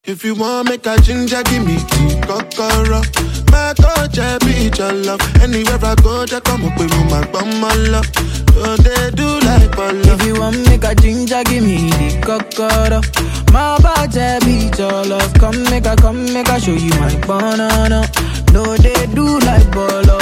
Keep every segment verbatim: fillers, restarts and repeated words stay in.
If you want make a ginger, give me tea, kokoro. My coach, I be your love. Anywhere I go, just come up with my bum, my love. So they do like ball. If you want make a ginger, give me the kokoro. My body be your love. Come make a, come make a show you my banana. No, they do like bolo.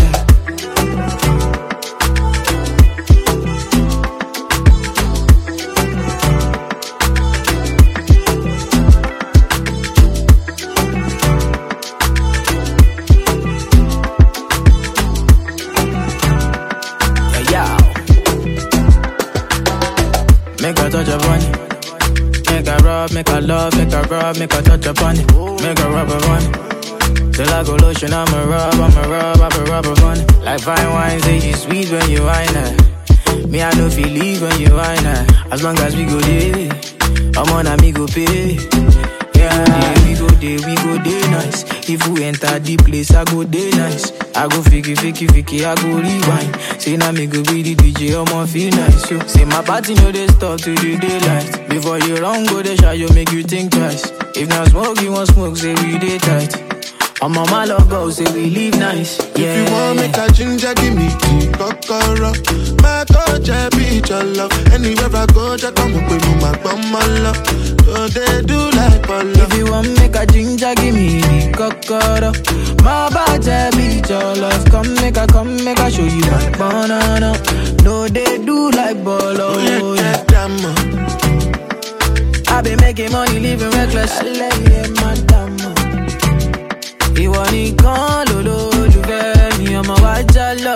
Make a touch upon it. Make a rub, make a love, make a rub, make a touch upon it. Make a rub upon it. Till I go lotion, I'ma rub, I'ma rub, I'ma rub upon it. Like fine wine, say you sweet when you wine her. Me, I don't feel leave when you wine her. As long as we go there, I'm on a me go pay. Yeah, we go there, we go there nice. If we enter the place, I go there nice. I go fiki, fiki, fiki, I go rewind. Say now me go be the D J, I'ma feel nice. Yo. Say my party know they stop to the daylight. Before you run, go they shy, you make you think twice. If not smoke, you want smoke, say we day tight. I'm on my love go, say we live nice. Yeah. If you want make a ginger, give me tea, kokoro. My coach, I be your love. Anywhere I go, just come up with my bum, my love. So they do like ball. If you want make a ginger, give me the kokoro. My body be your love. Come make a, come make a show you my banana. No, they do like bolo. Oh, yeah, damn. I been making money, living reckless. I love you, madam. Ìwọ nìkan lolólùfẹ́ mi, ọmọ wa jálọ.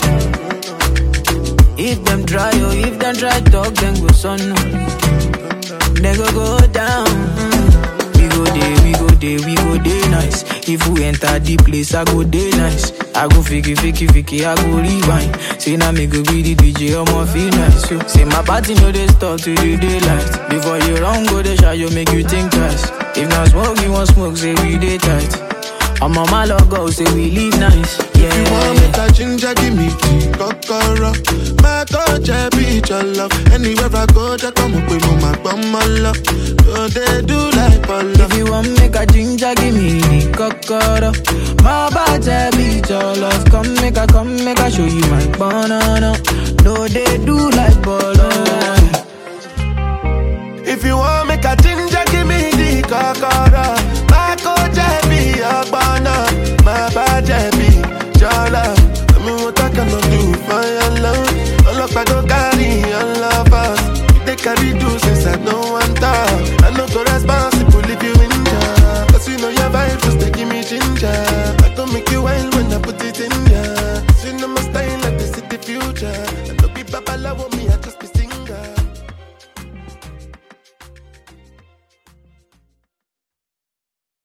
If them try, oh, if them try talk, then go sọnù. They go go down. We go there, we go there, we go there nice. If we enter the place, I go there nice. I go fiki, fiki, fiki, I go rewind. Say now me go be the D J, I'ma feel nice. Yo. Say my party know they stop to the daylight. Before you run, go they shy, you make you think twice. If not smoke, you want smoke, say we day tight. I'm on my logo, say we live nice. Yeah. If you want make a ginger, give me tea, kokoro. My coach, I be your love. Anywhere I go, just come up with my bum, my love. So they do like ball. If you want make a ginger, give me the kokoro. My body be your love. Come make a, come make a show you my banana. No, they do like bolo. If you want make a ginger, give me the kokoro. My coach, I be your banana. My body be your love. Tell me what I cannot do for your love. All up I don't carry your lovers. They carry juices I don't want talk. I know go responsible if you injure. Cause you know your vibe just they give me ginger. I don't make you wild when I put it in ya. You know my style like this is the future. I don't be babala